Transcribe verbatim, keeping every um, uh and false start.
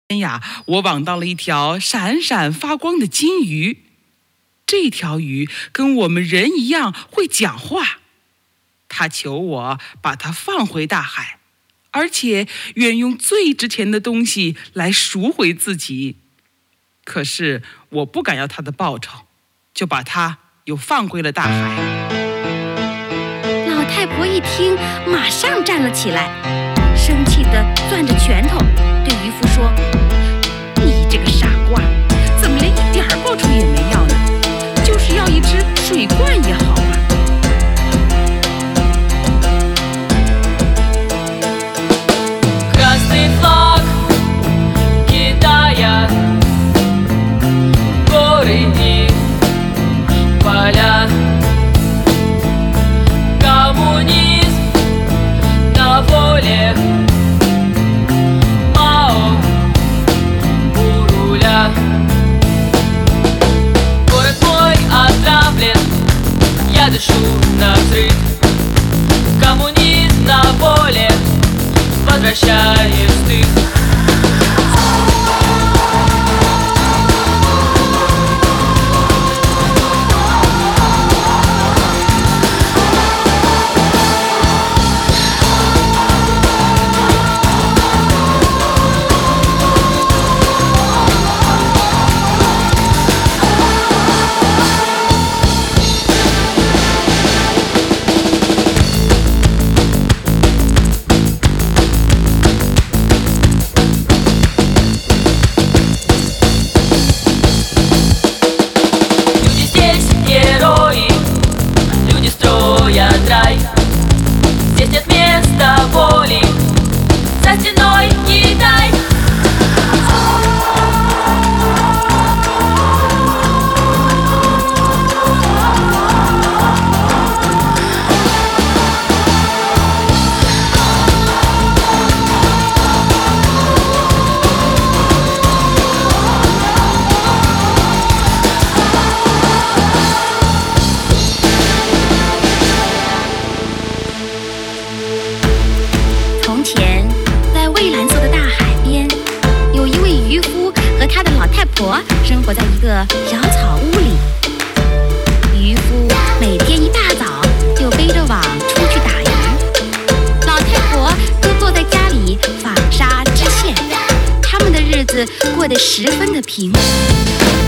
天呀，我网到了一条闪闪发光的金鱼。这条鱼跟我们人一样会讲话，它求我把它放回大海，而且愿用最值钱的东西来赎回自己。可是我不敢要它的报酬，就把它又放回了大海。 老太婆一听，马上站了起来，生气地攥着拳头，对渔夫说：“你这个傻瓜，怎么连一点报酬也没要呢？就是要一只水罐也好啊。” Красный флаг Китая, горы и поля, коммунизм на воле, Мао у руля. Город мой отравлен, я дышу на взрыв, коммунизм на воле возвращает стыд. Здесь нет места воли, за стеной Китай. 从前，在蔚蓝色的大海边，有一位渔夫和他的老太婆生活在一个小草屋里。渔夫每天一大早就背着网出去打鱼，老太婆就坐在家里纺纱织线，他们的日子过得十分的平稳。